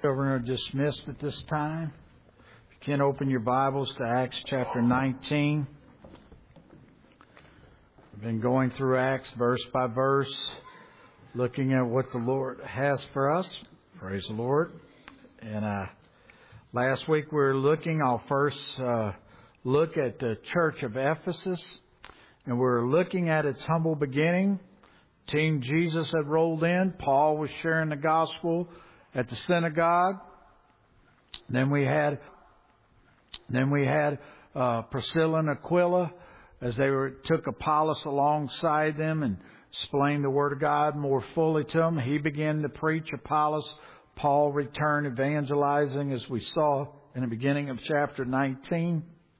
Children are dismissed at this time. If you can, open your Bibles to Acts chapter 19. We've been going through Acts verse by verse, looking at what the Lord has for us. Praise the Lord. And last week we were looking, I'll first look at the church of Ephesus. And we're looking at its humble beginning. Team Jesus had rolled in. Paul was sharing the gospel at the synagogue. Then we had Priscilla and Aquila as they took Apollos alongside them and explained the Word of God more fully to them. He began to preach. Apollos, Paul returned evangelizing, as we saw in the beginning of chapter 19.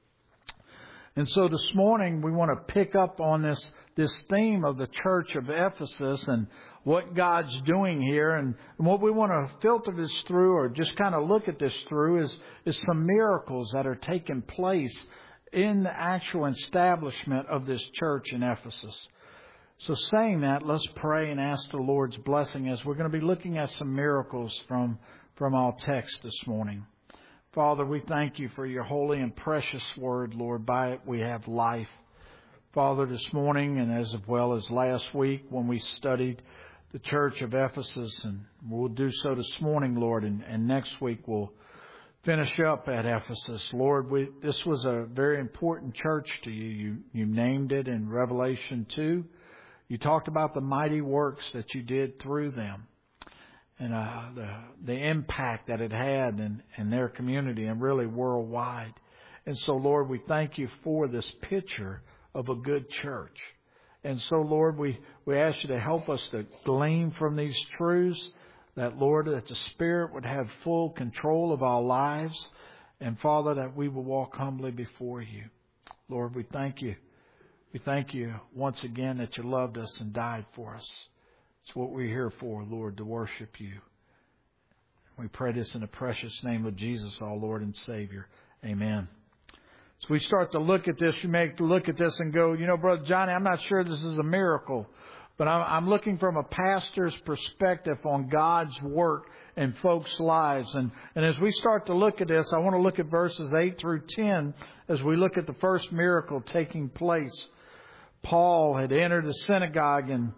And so this morning we want to pick up on this theme of the church of Ephesus and what God's doing here. And what we want to filter this through, or just kind of look at this through, is some miracles that are taking place in the actual establishment of this church in Ephesus. So saying that, let's pray and ask the Lord's blessing as we're going to be looking at some miracles from our text this morning. Father, we thank you for your holy and precious word, Lord. By it we have life. Father, this morning and as well as last week when we studied the church of Ephesus, and we'll do so this morning, Lord, and next week we'll finish up at Ephesus. Lord, this was a very important church to you. You named it in Revelation 2. You talked about the mighty works that you did through them. And the impact that it had in their community and really worldwide. And so, Lord, we thank you for this picture of a good church. And so, Lord, we ask you to help us to glean from these truths, that, Lord, that the Spirit would have full control of our lives. And, Father, that we will walk humbly before you. Lord, we thank you. We thank you once again that you loved us and died for us. It's what we're here for, Lord, to worship you. We pray this in the precious name of Jesus, our Lord and Savior. Amen. So we start to look at this. You may look at this and go, Brother Johnny, I'm not sure this is a miracle. But I'm looking from a pastor's perspective on God's work in folks' lives. And as we start to look at this, I want to look at verses 8 through 10 as we look at the first miracle taking place. Paul had entered the synagogue and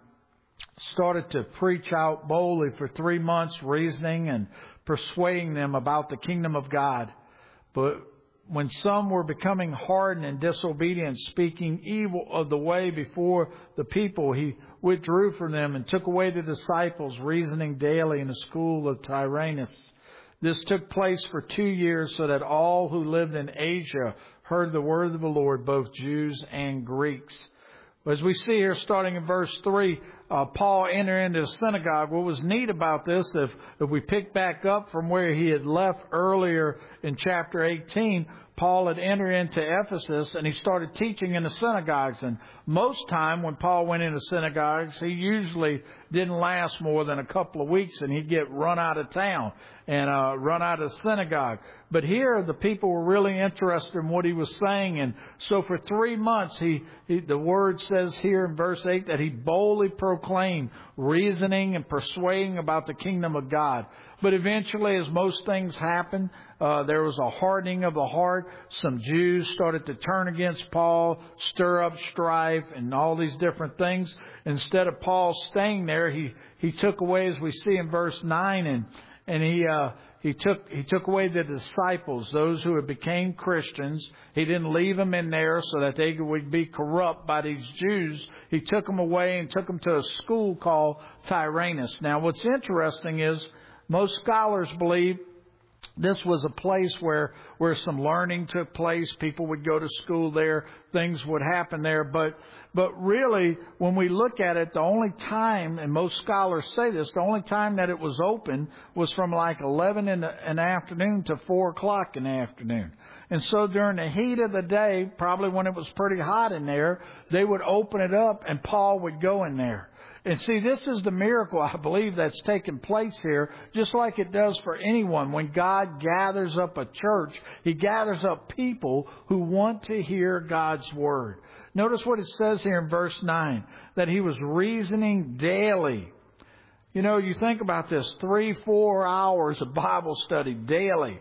started to preach out boldly for 3 months, reasoning and persuading them about the kingdom of God. But when some were becoming hardened and disobedient, speaking evil of the way before the people, he withdrew from them and took away the disciples, reasoning daily in the school of Tyrannus. This took place for 2 years, so that all who lived in Asia heard the word of the Lord, both Jews and Greeks. As we see here, starting in verse 3, Paul entered into the synagogue. What was neat about this, if we pick back up from where he had left earlier in chapter 18, Paul had entered into Ephesus and he started teaching in the synagogues. And most time when Paul went into synagogues, he usually didn't last more than a couple of weeks and he'd get run out of town and run out of the synagogue. But here the people were really interested in what he was saying. And so for 3 months, the word says here in verse 8 that he boldly proclaimed, reasoning and persuading about the kingdom of God. But eventually, as most things happen, there was a hardening of the heart. Some Jews started to turn against Paul, stir up strife and all these different things. Instead of Paul staying there, he took away, as we see in verse 9, and he took away the disciples, those who had became Christians. He didn't leave them in there so that they would be corrupt by these Jews. He took them away and took them to a school called Tyrannus. Now, what's interesting is most scholars believe this was a place where some learning took place. People would go to school there. Things would happen there. But really, when we look at it, the only time, and most scholars say this, the only time that it was open was from like 11 in the afternoon to 4 o'clock in the afternoon. And so during the heat of the day, probably when it was pretty hot in there, they would open it up and Paul would go in there. And see, this is the miracle, I believe, that's taken place here, just like it does for anyone. When God gathers up a church, He gathers up people who want to hear God's Word. Notice what it says here in verse 9, that He was reasoning daily. You know, you think about this, 3-4 hours of Bible study daily,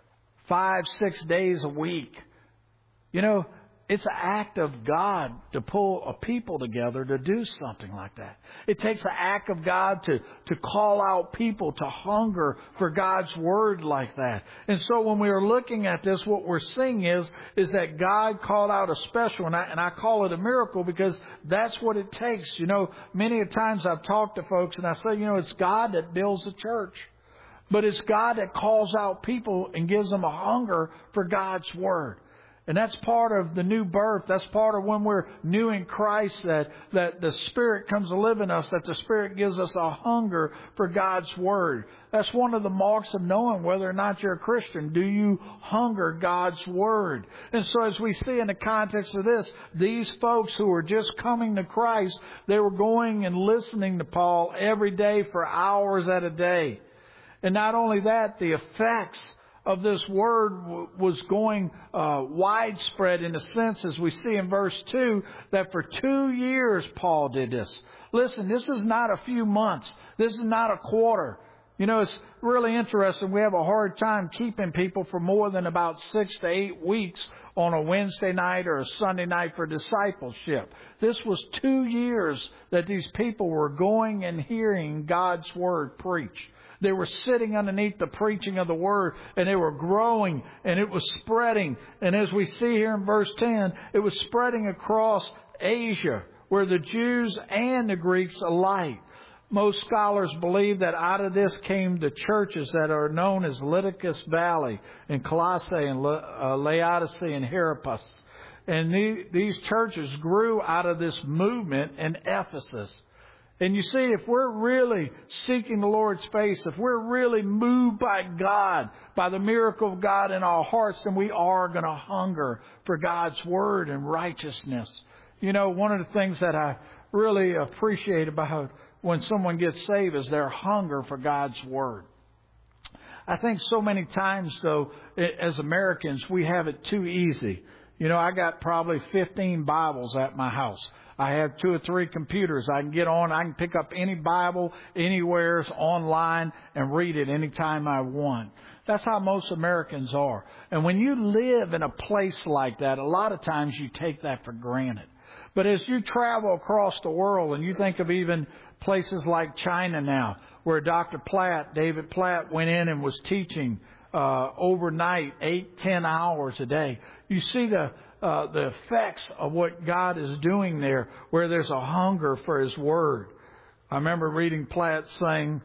5-6 days a week. You know, it's an act of God to pull a people together to do something like that. It takes an act of God to call out people to hunger for God's Word like that. And so when we are looking at this, what we're seeing is that God called out a special, and I call it a miracle because that's what it takes. You know, many a times I've talked to folks and I say, you know, it's God that builds the church. But it's God that calls out people and gives them a hunger for God's Word. And that's part of the new birth. That's part of when we're new in Christ, that the Spirit comes to live in us, that the Spirit gives us a hunger for God's Word. That's one of the marks of knowing whether or not you're a Christian. Do you hunger God's Word? And so as we see in the context of this, these folks who were just coming to Christ, they were going and listening to Paul every day for hours at a day. And not only that, the effects of this word was going widespread in a sense, as we see in verse 2, that for 2 years Paul did this. Listen, this is not a few months. This is not a quarter. You know, it's really interesting. We have a hard time keeping people for more than about 6 to 8 weeks on a Wednesday night or a Sunday night for discipleship. This was 2 years that these people were going and hearing God's Word preached. They were sitting underneath the preaching of the Word, and they were growing, and it was spreading. And as we see here in verse 10, it was spreading across Asia, where the Jews and the Greeks alike. Most scholars believe that out of this came the churches that are known as Lycus Valley, and Colossae, and Laodicea, and Hierapolis. And these churches grew out of this movement in Ephesus. And you see, if we're really seeking the Lord's face, if we're really moved by God, by the miracle of God in our hearts, then we are going to hunger for God's Word and righteousness. You know, one of the things that I really appreciate about when someone gets saved is their hunger for God's Word. I think so many times, though, as Americans, we have it too easy. You know, I got probably 15 Bibles at my house. I have 2 or 3 computers. I can get on. I can pick up any Bible anywhere online and read it anytime I want. That's how most Americans are. And when you live in a place like that, a lot of times you take that for granted. But as you travel across the world, and you think of even places like China now, where Dr. Platt, David Platt, went in and was teaching overnight, 8-10 hours a day. You see the effects of what God is doing there, where there's a hunger for His Word. I remember reading Platt saying,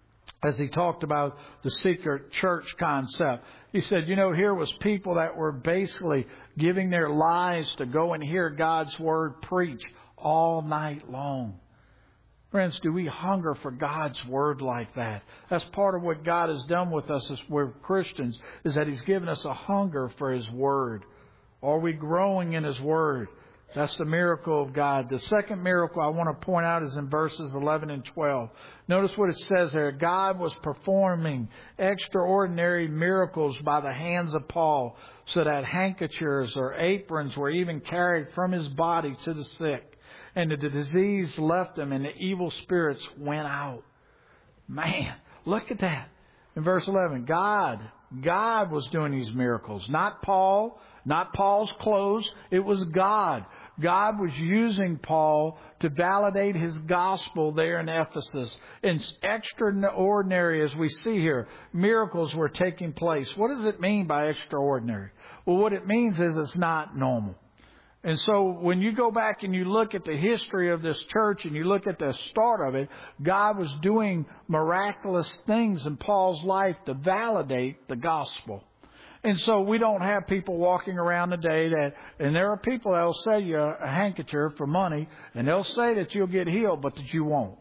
as he talked about the secret church concept, he said, you know, here was people that were basically giving their lives to go and hear God's Word preached all night long. Friends, do we hunger for God's Word like that? That's part of what God has done with us as we're Christians, is that He's given us a hunger for His Word. Are we growing in His Word? That's the miracle of God. The second miracle I want to point out is in verses 11 and 12. Notice what it says there. God was performing extraordinary miracles by the hands of Paul, so that handkerchiefs or aprons were even carried from his body to the sick. And the disease left him, and the evil spirits went out. Man, look at that. In verse 11, God was doing these miracles. Not Paul, not Paul's clothes. It was God. God was using Paul to validate his gospel there in Ephesus. And extraordinary, as we see here, miracles were taking place. What does it mean by extraordinary? Well, what it means is it's not normal. And so when you go back and you look at the history of this church and you look at the start of it, God was doing miraculous things in Paul's life to validate the gospel. And so we don't have people walking around today and there are people that will sell you a handkerchief for money, and they'll say that you'll get healed, but that you won't.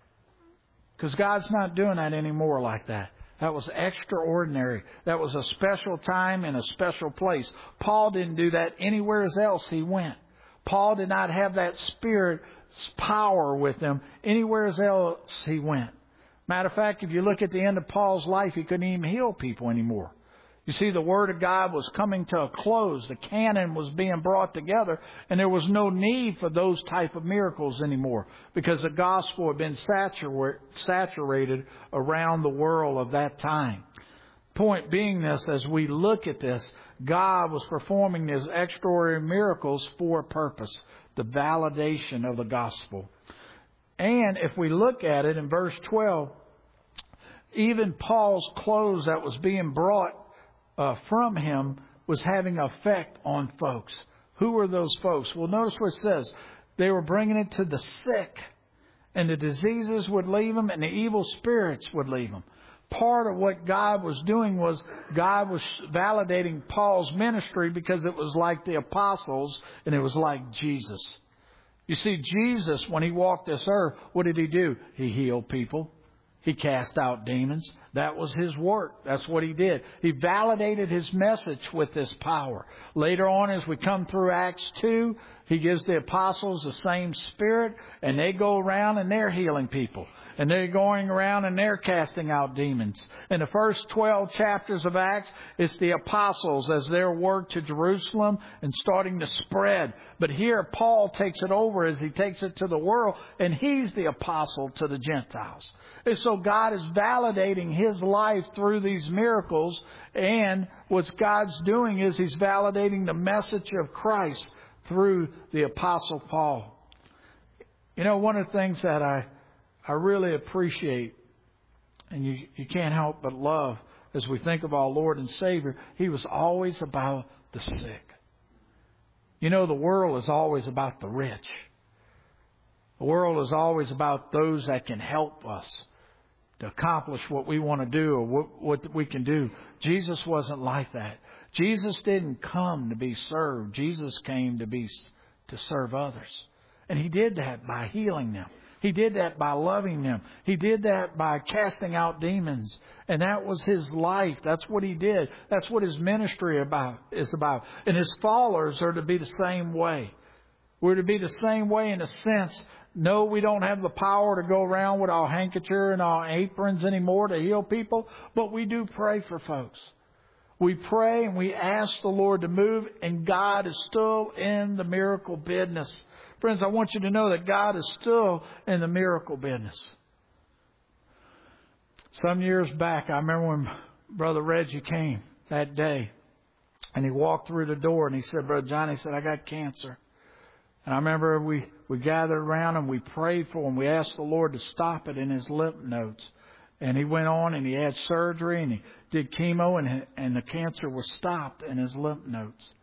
Because God's not doing that anymore like that. That was extraordinary. That was a special time and a special place. Paul didn't do that anywhere else he went. Paul did not have that Spirit's power with him anywhere else he went. Matter of fact, if you look at the end of Paul's life, he couldn't even heal people anymore. You see, the Word of God was coming to a close. The canon was being brought together, and there was no need for those type of miracles anymore because the gospel had been saturated around the world of that time. Point being this, as we look at this, God was performing these extraordinary miracles for a purpose, the validation of the gospel. And if we look at it in verse 12, even Paul's clothes that was being brought from him was having effect on folks. Who were those folks? Well, notice what it says. They were bringing it to the sick, and the diseases would leave them, and the evil spirits would leave them. Part of what God was doing was God was validating Paul's ministry because it was like the apostles and it was like Jesus. You see, Jesus, when he walked this earth, what did he do? He healed people. He cast out demons. That was his work. That's what he did. He validated his message with this power. Later on, as we come through Acts 2, he gives the apostles the same spirit, and they go around and they're healing people. And they're going around and they're casting out demons. In the first 12 chapters of Acts, it's the apostles as their work to Jerusalem and starting to spread. But here Paul takes it over as he takes it to the world, and he's the apostle to the Gentiles. And so God is validating his life through these miracles, and what God's doing is he's validating the message of Christ through the apostle Paul. You know, one of the things that I really appreciate, and you can't help but love as we think of our Lord and Savior, he was always about the sick. You know, the world is always about the rich. The world is always about those that can help us to accomplish what we want to do or what we can do. Jesus wasn't like that. Jesus didn't come to be served. Jesus came to serve others. And he did that by healing them. He did that by loving them. He did that by casting out demons. And that was his life. That's what he did. That's what his ministry is about. And his followers are to be the same way. We're to be the same way in a sense. No, we don't have the power to go around with our handkerchief and our aprons anymore to heal people. But we do pray for folks. We pray and we ask the Lord to move. And God is still in the miracle business. Friends, I want you to know that God is still in the miracle business. Some years back, I remember when Brother Reggie came that day. And he walked through the door and he said, Brother Johnny, he said, I got cancer. And I remember we gathered around and we prayed for him. We asked the Lord to stop it in his lymph nodes. And he went on and he had surgery and he did chemo and the cancer was stopped in his lymph nodes.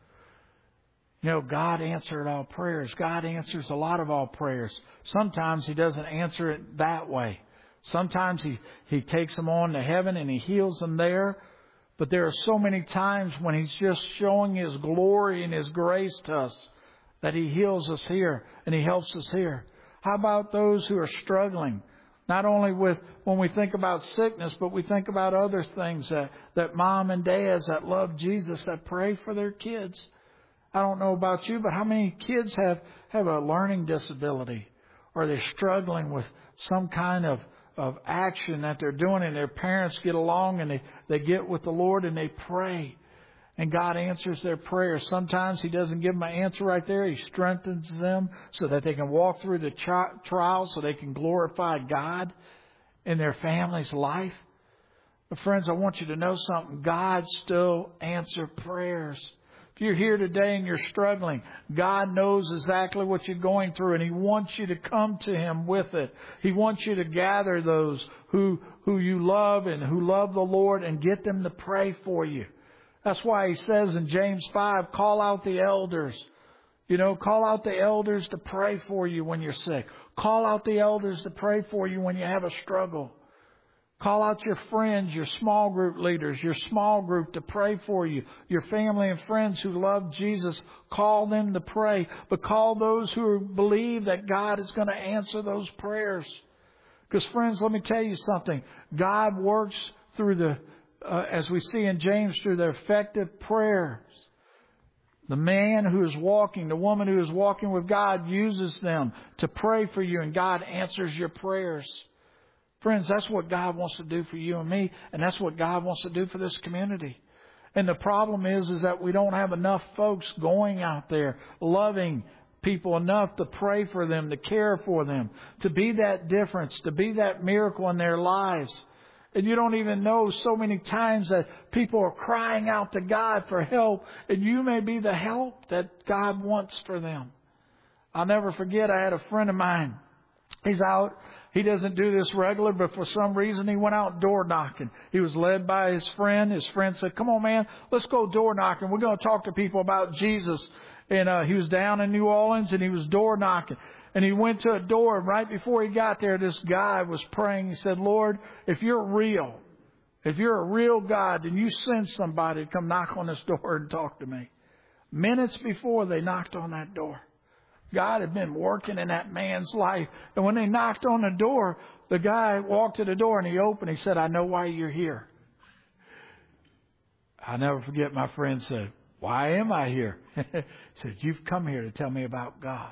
You know, God answered all prayers. God answers a lot of all prayers. Sometimes he doesn't answer it that way. Sometimes he takes them on to heaven and he heals them there. But there are so many times when he's just showing his glory and his grace to us that he heals us here and he helps us here. How about those who are struggling? Not only with when we think about sickness, but we think about other things that mom and dads that love Jesus that pray for their kids. I don't know about you, but how many kids have a learning disability or they're struggling with some kind of action that they're doing and their parents get along and they get with the Lord and they pray and God answers their prayers. Sometimes he doesn't give them an answer right there. He strengthens them so that they can walk through the trials so they can glorify God in their family's life. But friends, I want you to know something. God still answers prayers. If you're here today and you're struggling, God knows exactly what you're going through and he wants you to come to him with it. He wants you to gather those who you love and who love the Lord and get them to pray for you. That's why he says in James 5, call out the elders. You know, call out the elders to pray for you when you're sick. Call out the elders to pray for you when you have a struggle. Call out your friends, your small group leaders, your small group to pray for you. Your family and friends who love Jesus, call them to pray. But call those who believe that God is going to answer those prayers. Because friends, let me tell you something. God works through as we see in James, through the effective prayers. The man who is walking, the woman who is walking with God uses them to pray for you and God answers your prayers. Friends, that's what God wants to do for you and me, and that's what God wants to do for this community. And the problem is that we don't have enough folks going out there loving people enough to pray for them, to care for them, to be that difference, to be that miracle in their lives. And you don't even know so many times that people are crying out to God for help, and you may be the help that God wants for them. I'll never forget, I had a friend of mine. He's out. He doesn't do this regular, but for some reason he went out door knocking. He was led by his friend. His friend said, "Come on, man, let's go door knocking. We're going to talk to people about Jesus." And he was down in New Orleans, and he was door knocking. And he went to a door, and right before he got there, this guy was praying. He said, "Lord, if you're real, if you're a real God, then you send somebody to come knock on this door and talk to me." Minutes before they knocked on that door, God had been working in that man's life. And when they knocked on the door, the guy walked to the door and he opened. He said, "I know why you're here." I'll never forget, my friend said, "Why am I here?" He said, "You've come here to tell me about God."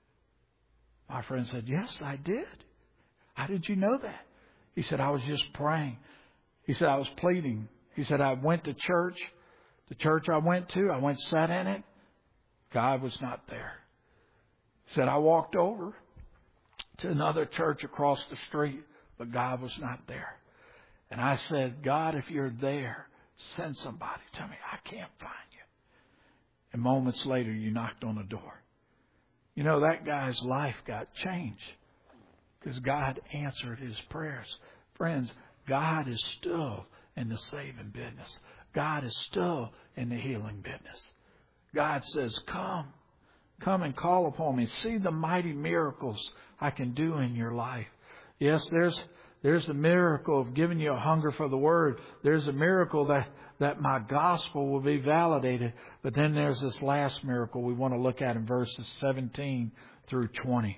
My friend said, "Yes, I did." "How did you know that?" He said, "I was just praying." He said, "I was pleading." He said, "I went to church. The church I went, sat in it. God was not there." He said, "I walked over to another church across the street, but God was not there. And I said, God, if you're there, send somebody to me. I can't find you." And moments later, you knocked on the door. You know, that guy's life got changed because God answered his prayers. Friends, God is still in the saving business. God is still in the healing business. God says, come and call upon me. See the mighty miracles I can do in your life. Yes, there's the miracle of giving you a hunger for the Word. There's a miracle that my gospel will be validated. But then there's this last miracle we want to look at in verses 17 through 20.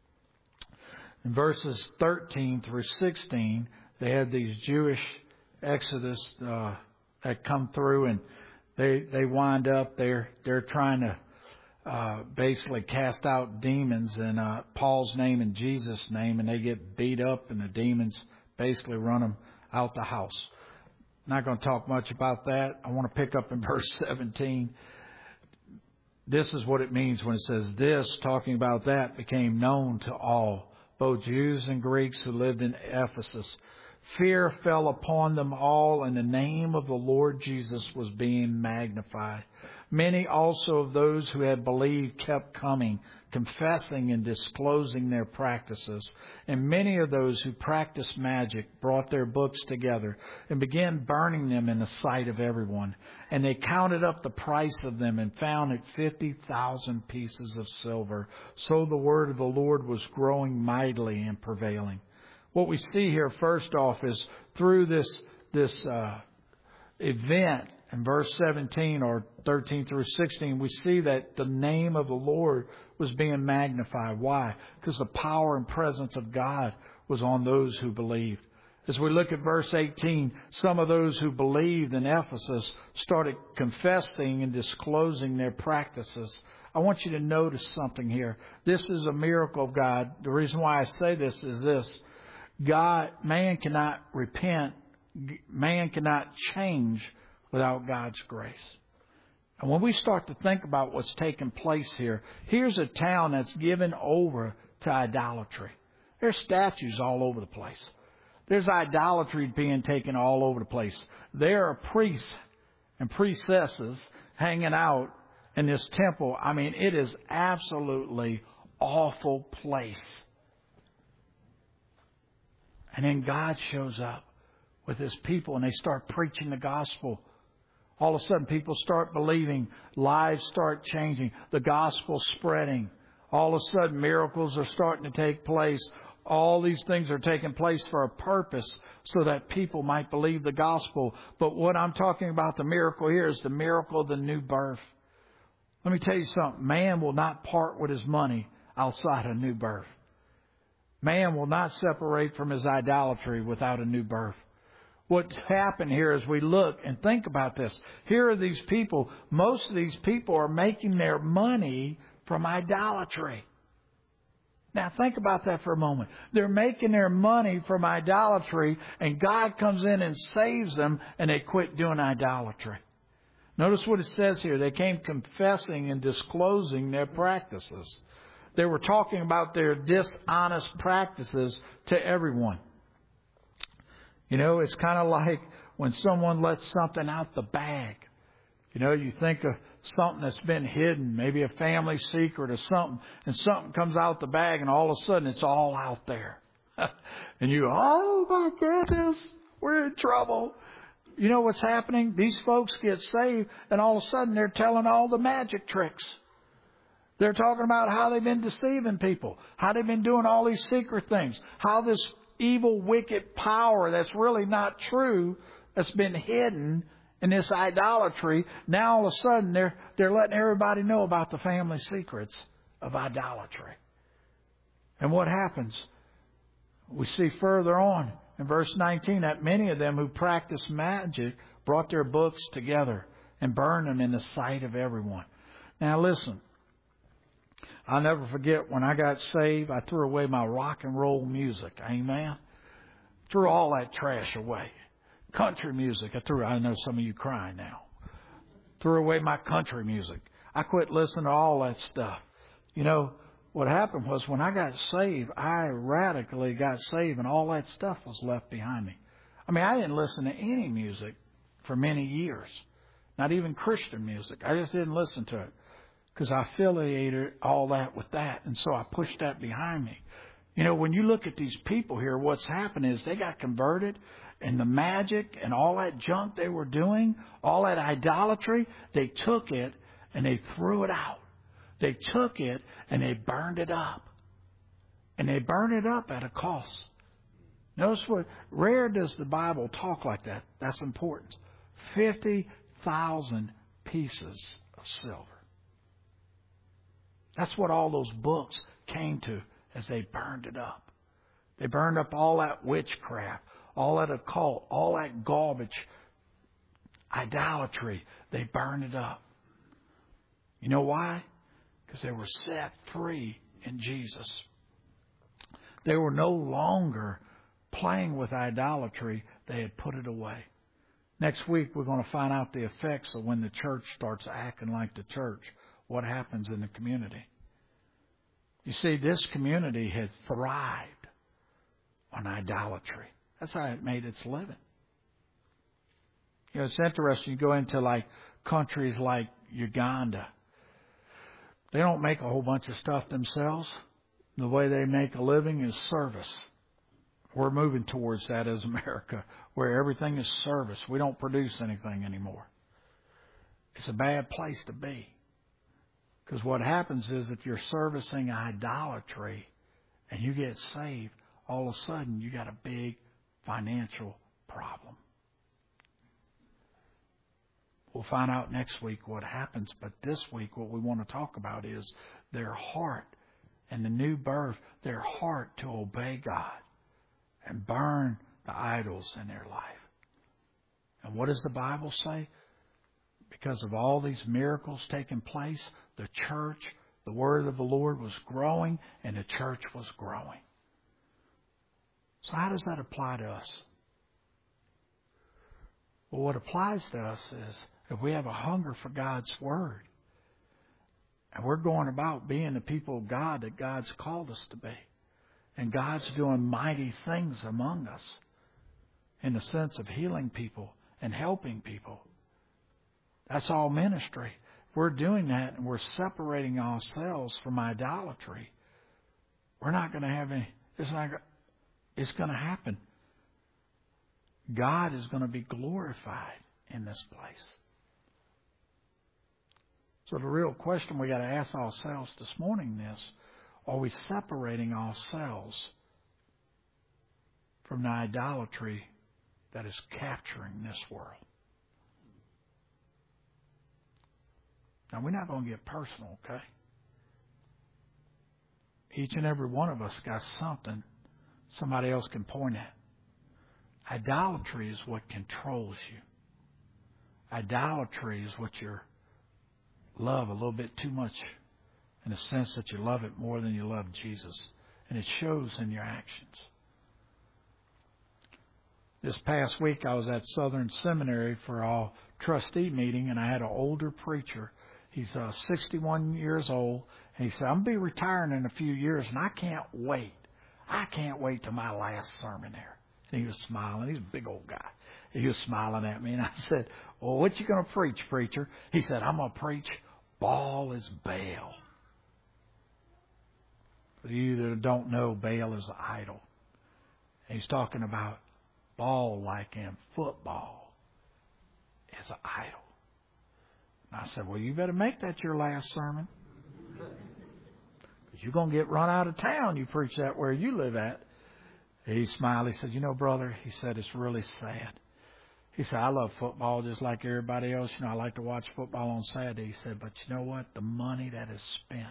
In verses 13 through 16, they had these Jewish exodus that come through, and they wind up, they're trying to basically cast out demons in Paul's name and Jesus' name, and they get beat up, and the demons basically run them out the house. Not going to talk much about that. I want to pick up in verse 17. This is what it means when it says, "This," talking about that, "became known to all, both Jews and Greeks who lived in Ephesus. Fear fell upon them all, and the name of the Lord Jesus was being magnified. Many also of those who had believed kept coming, confessing and disclosing their practices. And many of those who practiced magic brought their books together and began burning them in the sight of everyone. And they counted up the price of them and found it 50,000 pieces of silver. So the word of the Lord was growing mightily and prevailing." What we see here, first off, is through this event in verse 17 or 13 through 16, we see that the name of the Lord was being magnified. Why? Because the power and presence of God was on those who believed. As we look at verse 18, some of those who believed in Ephesus started confessing and disclosing their practices. I want you to notice something here. This is a miracle of God. The reason why I say this is this. Man cannot repent. Man cannot change without God's grace. And when we start to think about what's taking place here, here's a town that's given over to idolatry. There's statues all over the place. There's idolatry being taken all over the place. There are priests and priestesses hanging out in this temple. I mean, it is absolutely awful place. And then God shows up with His people and they start preaching the gospel. All of a sudden people start believing. Lives start changing. The gospel spreading. All of a sudden miracles are starting to take place. All these things are taking place for a purpose so that people might believe the gospel. But what I'm talking about, the miracle here, is the miracle of the new birth. Let me tell you something. Man will not part with his money outside a new birth. Man will not separate from his idolatry without a new birth. What happened here as we look and think about this, here are these people. Most of these people are making their money from idolatry. Now think about that for a moment. They're making their money from idolatry, and God comes in and saves them, and they quit doing idolatry. Notice what it says here. They came confessing and disclosing their practices. They were talking about their dishonest practices to everyone. You know, it's kind of like when someone lets something out the bag. You know, you think of something that's been hidden, maybe a family secret or something, and something comes out the bag and all of a sudden it's all out there. And you, oh my goodness, we're in trouble. You know what's happening? These folks get saved and all of a sudden they're telling all the magic tricks. They're talking about how they've been deceiving people, how they've been doing all these secret things, how this evil, wicked power that's really not true, that's been hidden in this idolatry, now all of a sudden they're letting everybody know about the family secrets of idolatry. And what happens? We see further on in verse 19 that many of them who practiced magic brought their books together and burned them in the sight of everyone. Now listen, I'll never forget when I got saved, I threw away my rock and roll music. Amen. Threw all that trash away. Country music, I know some of you crying now. Threw away my country music. I quit listening to all that stuff. You know, what happened was when I got saved, I radically got saved and all that stuff was left behind me. I mean, I didn't listen to any music for many years. Not even Christian music. I just didn't listen to it because I affiliated all that with that. And so I pushed that behind me. You know, when you look at these people here, what's happened is they got converted, and the magic and all that junk they were doing, all that idolatry, they took it and they threw it out. They took it and they burned it up. And they burned it up at a cost. Notice what, rare does the Bible talk like that. That's important. 50,000 pieces of silver. That's what all those books came to as they burned it up. They burned up all that witchcraft, all that occult, all that garbage, idolatry. They burned it up. You know why? Because they were set free in Jesus. They were no longer playing with idolatry. They had put it away. Next week, we're going to find out the effects of when the church starts acting like the church. What happens in the community? You see, this community had thrived on idolatry. That's how it made its living. You know, it's interesting. You go into like countries like Uganda. They don't make a whole bunch of stuff themselves. The way they make a living is service. We're moving towards that as America, where everything is service. We don't produce anything anymore. It's a bad place to be. Because what happens is if you're servicing idolatry and you get saved, all of a sudden you got a big financial problem. We'll find out next week what happens, but this week what we want to talk about is their heart and the new birth, their heart to obey God and burn the idols in their life. And what does the Bible say? Because of all these miracles taking place, the church, the word of the Lord was growing and the church was growing. So how does that apply to us? Well, what applies to us is if we have a hunger for God's Word and we're going about being the people of God that God's called us to be, and God's doing mighty things among us in the sense of healing people and helping people. That's all ministry. We're doing that and we're separating ourselves from idolatry. We're not going to have any, it's going to happen. God is going to be glorified in this place. So the real question we got to ask ourselves this morning is, are we separating ourselves from the idolatry that is capturing this world? Now, we're not going to get personal, okay? Each and every one of us got something somebody else can point at. Idolatry is what controls you. Idolatry is what you love a little bit too much, in the sense that you love it more than you love Jesus. And it shows in your actions. This past week I was at Southern Seminary for our trustee meeting, and I had an older preacher. He's 61 years old, and he said, I'm going to be retiring in a few years, and I can't wait. I can't wait till my last sermon there. And he was smiling. He's a big old guy. He was smiling at me, and I said, well, what you going to preach, preacher? He said, I'm going to preach Baal is Baal. For you that don't know, Baal is an idol. And he's talking about Baal like in football is an idol. And I said, well, you better make that your last sermon. Because you're going to get run out of town. You preach that where you live at. He smiled. He said, you know, brother, he said, it's really sad. He said, I love football just like everybody else. You know, I like to watch football on Saturday. He said, but you know what? The money that is spent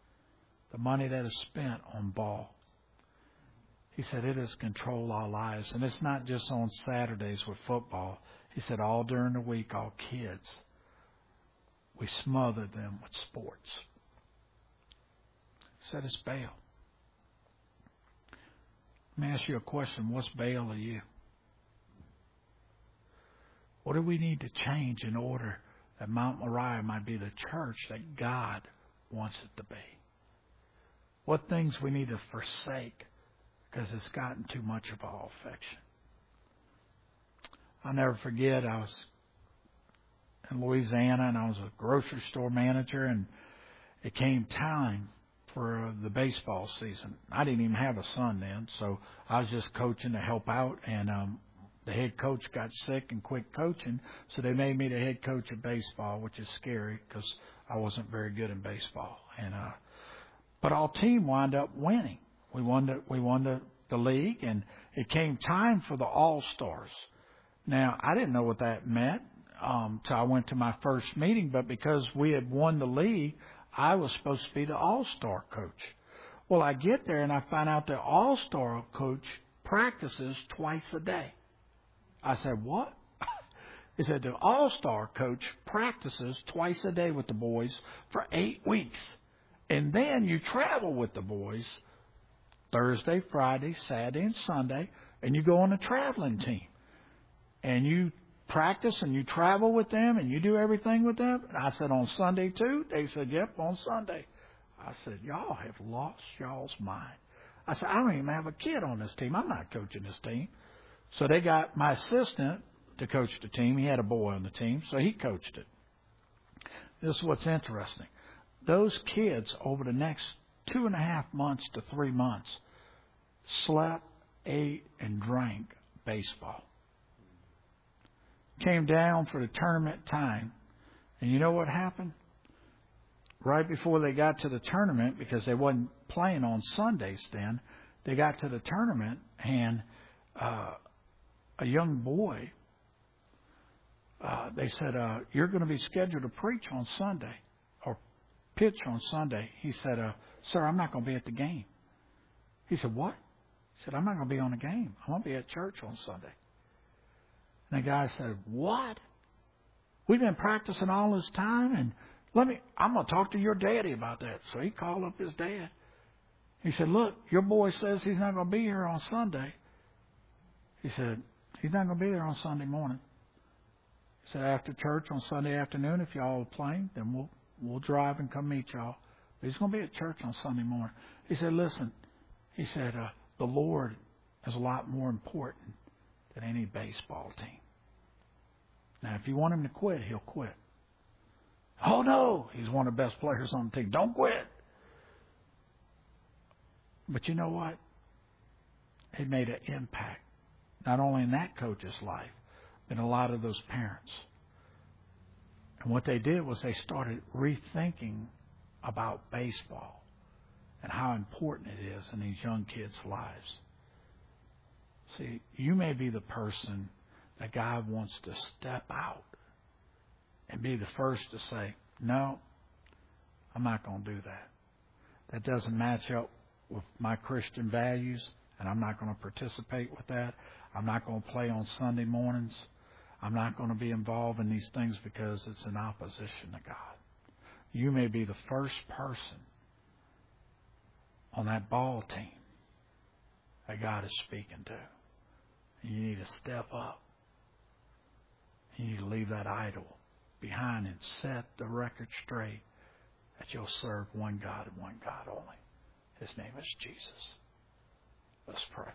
on ball, he said, it has controlled our lives. And it's not just on Saturdays with football. He said, all during the week, all kids, we smothered them with sports. He said, it's Baal. Let me ask you a question. What's Baal to you? What do we need to change in order that Mount Moriah might be the church that God wants it to be? What things we need to forsake because it's gotten too much of our affection. I'll never forget, I was in Louisiana and I was a grocery store manager, and it came time for the baseball season. I didn't even have a son then, so I was just coaching to help out, and the head coach got sick and quit coaching, so they made me the head coach of baseball, which is scary because I wasn't very good in baseball. And but our team wound up winning. We won the league, and it came time for the All-Stars. Now, I didn't know what that meant till I went to my first meeting, but because we had won the league, I was supposed to be the All-Star coach. Well, I get there, and I find out the All-Star coach practices twice a day. I said, what? He said, the All-Star coach practices twice a day with the boys for 8 weeks. And then you travel with the boys Thursday, Friday, Saturday, and Sunday, and you go on a traveling team. And you practice and you travel with them and you do everything with them. And I said, on Sunday too? They said, yep, on Sunday. I said, y'all have lost y'all's mind. I said, I don't even have a kid on this team. I'm not coaching this team. So they got my assistant to coach the team. He had a boy on the team, so he coached it. This is what's interesting. Those kids over the next 2.5 months to 3 months slept, ate, and drank baseball. Came down for the tournament time, and you know what happened? Right before they got to the tournament, because they wasn't playing on Sundays then, they got to the tournament, and a young boy, they said, you're going to be scheduled to preach on Sunday, or pitch on Sunday. He said, sir, I'm not going to be at the game. He said, what? He said, I'm not going to be on the game. I'm going to be at church on Sunday. And the guy said, what? We've been practicing all this time, and I'm going to talk to your daddy about that. So he called up his dad. He said, look, your boy says he's not going to be here on Sunday. He said, he's not going to be there on Sunday morning. He said, after church on Sunday afternoon, if y'all are playing, then we'll drive and come meet y'all. But he's going to be at church on Sunday morning. He said, listen, he said, the Lord is a lot more important than any baseball team. Now, if you want him to quit, he'll quit. Oh, no, he's one of the best players on the team. Don't quit. But you know what? It made an impact, not only in that coach's life, but in a lot of those parents. And what they did was they started rethinking about baseball and how important it is in these young kids' lives. See, you may be the person that God wants to step out and be the first to say, no, I'm not going to do that. That doesn't match up with my Christian values, and I'm not going to participate with that. I'm not going to play on Sunday mornings. I'm not going to be involved in these things because it's in opposition to God. You may be the first person on that ball team that God is speaking to. You need to step up. You need to leave that idol behind and set the record straight that you'll serve one God and one God only. His name is Jesus. Let's pray.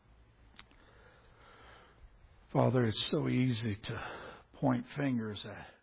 Father, it's so easy to point fingers at